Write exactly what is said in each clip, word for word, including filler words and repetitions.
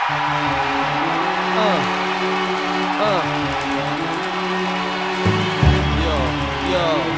Uh, uh. Yo, yo.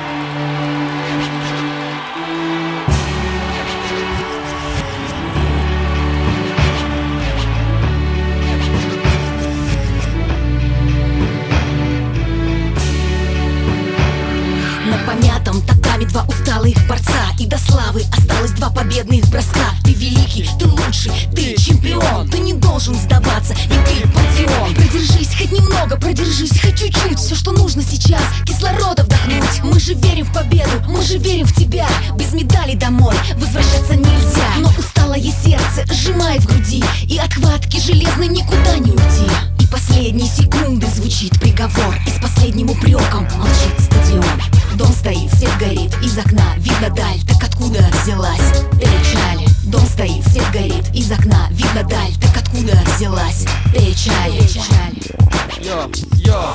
На помятом татами два усталых борца, и до славы осталось два победных броска. Ты великий, ты лучший, ты чемпион. Ты не должен сдаваться, и ты пантеон. Продержись хоть немного, продержись хоть чуть-чуть. Все, что нужно сейчас, кислорода вдохнуть. Мы же верим в победу, мы же верим в тебя. Без медали домой возвращаться нельзя. Но усталое сердце сжимает в груди, и от хватки железной никуда не уйти. И последние секунды звучит приговор, и с последним упреком молчит стадион. Дом стоит, свет горит, из окна видно даль. Так откуда взялась печаль? Дом стоит, свет горит, из окна видно даль. Так откуда взялась печаль? Йо, йо.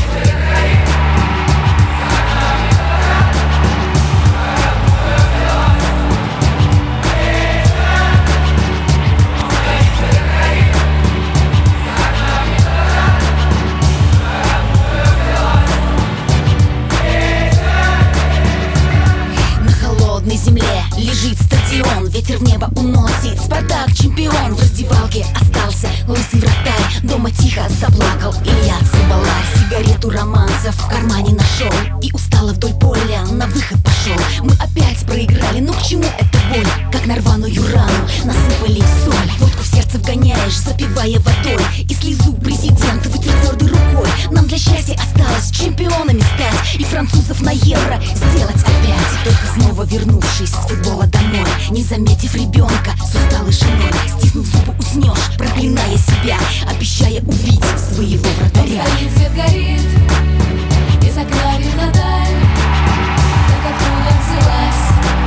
На земле лежит стадион, ветер в небо уносит. Спартак чемпион, в раздевалке остался лысый вратарь. Дома тихо заплакал Илья Цымбаларь. Сигарету романцев в кармане нашел и устало вдоль поля на выход пошел. Мы опять проиграли, но к чему эта боль? Как на рваную рану насыпали соль. Водку в сердце вгоняешь, запивая водой, и слезу президент вытер твердой рукой. Нам для счастья осталось чемпионами стать и французов на евро сделать опять. Только снова вернувшись с футбола домой, не заметив ребенка с усталой женой, стиснув зубы уснешь, проклиная себя, обещая убить своего вратаря. Стоит, свет горит, из окна видно даль. Так откуда взялась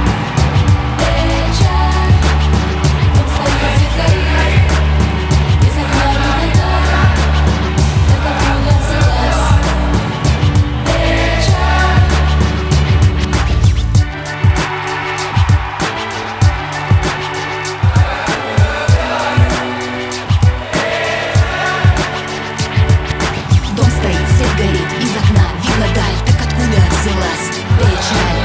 печаль? Вот стоит, свет горит, из окна видно даль. Так откуда взялась печаль? Дом стоит, свет горит, из окна видно даль. Так откуда взялась печаль?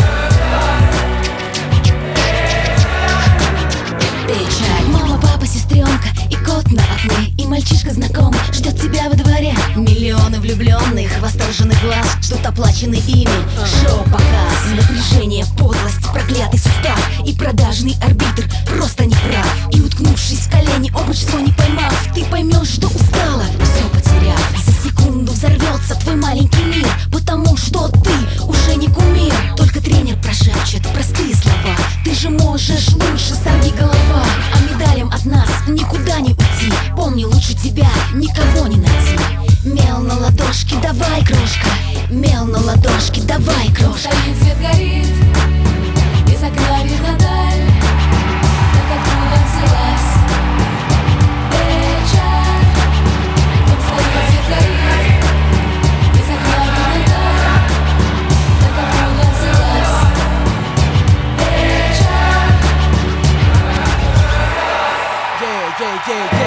Печаль. Мама, папа, сестренка и кот на окне, и мальчишка знакомый ждет тебя во дворе. Миллионы влюбленных, восторженных глаз, что-то оплачены ими. Шоу-показ, напряжение, подлость, проклятый сустав, и продажный арбитр просто не прав. И уткнувшись в колени, обруч свой не поймав, ты поймешь, что устала, все потеряв. За секунду взорвется твой маленький мир, потому что ты уже не кумир. Только тренер прошепчет простые слова: ты же можешь лучше, сорви голова. А медалям от нас никуда не уйти, помни, лучше тебя никого не найти. Мел на ладошке, давай, крошка, мел на ладошке, давай, крошка. Стоит, свет горит, из окна видно даль. Так откуда взялась печаль? Вот стоит, свет горит, из окна видно даль. Так откуда взялась печаль? Yeah, yeah, yeah,